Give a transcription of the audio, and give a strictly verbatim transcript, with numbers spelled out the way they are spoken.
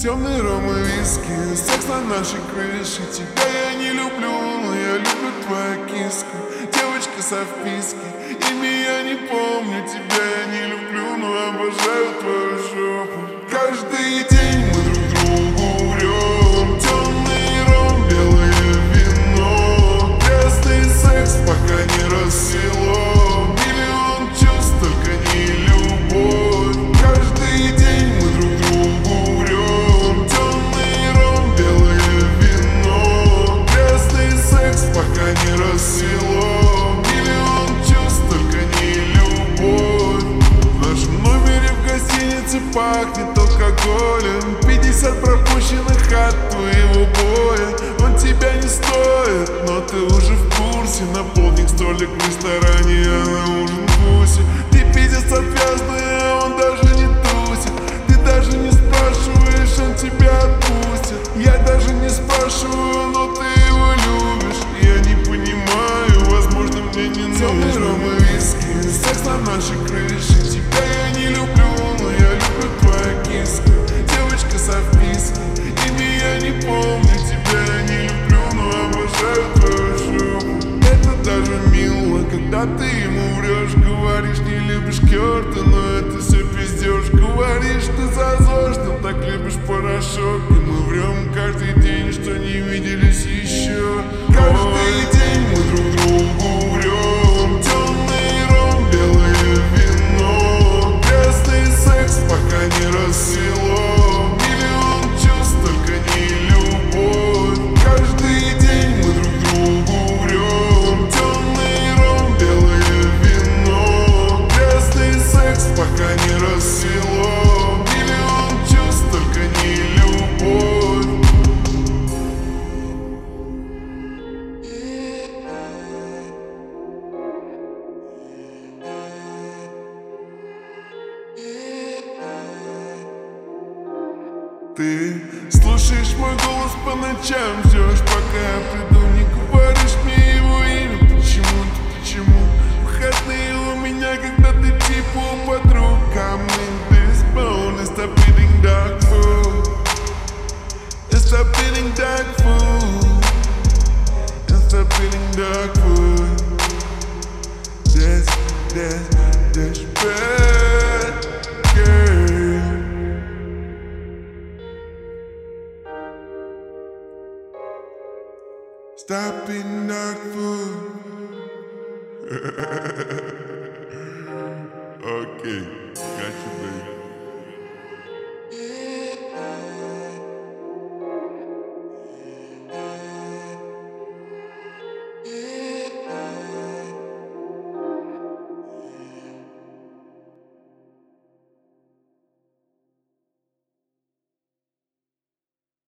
Темный ром и виски, секс на нашей крыше. Тебя я не люблю, но я люблю твою киску. Девочка со вписки, имя я не помню. Тебя я не люблю, но обожаю твою жопу. Каждый день мы друг другу врем. Темный ром, белое вино. Грязный секс, пока не рассвело. Миллион чувств, только не любовь. Каждый день мы друг другу врем. Темный ром, белое вино. Грязный секс, пока не рассвело. Миллион чувств, только не любовь. В нашем номере в гостинице пахнет алкоголем. Пятьдесят пропущенных от твоего боя. Он тебя не стоит, но ты уже в курсе. На полдник столик в ресторане, а на ужин гуси. Ты пиздец отвязный, а он даже не тусит. Ты даже не спрашиваешь, он тебя отпустит. Я даже не спрашиваю, но ты его любишь. Я не понимаю, возможно, мне не нужно. Темный ром и виски, секс на нашей крыше. Тебя я не люблю, но я люблю твою киску. Девочка со вписки, имя я не помню. Тебя я не люблю, но обожаю твою жопу. Это даже мило, когда ты ему врешь. Говоришь, не любишь Кёрта, но это все пиздешь. Говоришь, ты зазор, что так любишь порошок. И мы врем каждый день, что не виделись еще. Каждый день мы друг другу врем. Темный ром, белое вино. Грязный секс, пока не рассвело. Миллион чувств, только не любовь. Каждый день мы друг другу врем. Темный ром, белое вино. Грязный секс, пока не рассвело. Миллион чувств, только не любовь. Ты слушаешь мой голос по ночам, ждешь, пока я приду. Не говоришь мне его имя, почему-то, почему? Выходные у меня, когда ты типа у подруг. Coming this bone, and stop eating dog food. And stop eating dog food. And stop eating dog food. That's, that's, that's bad, girl. Stop eating dog food.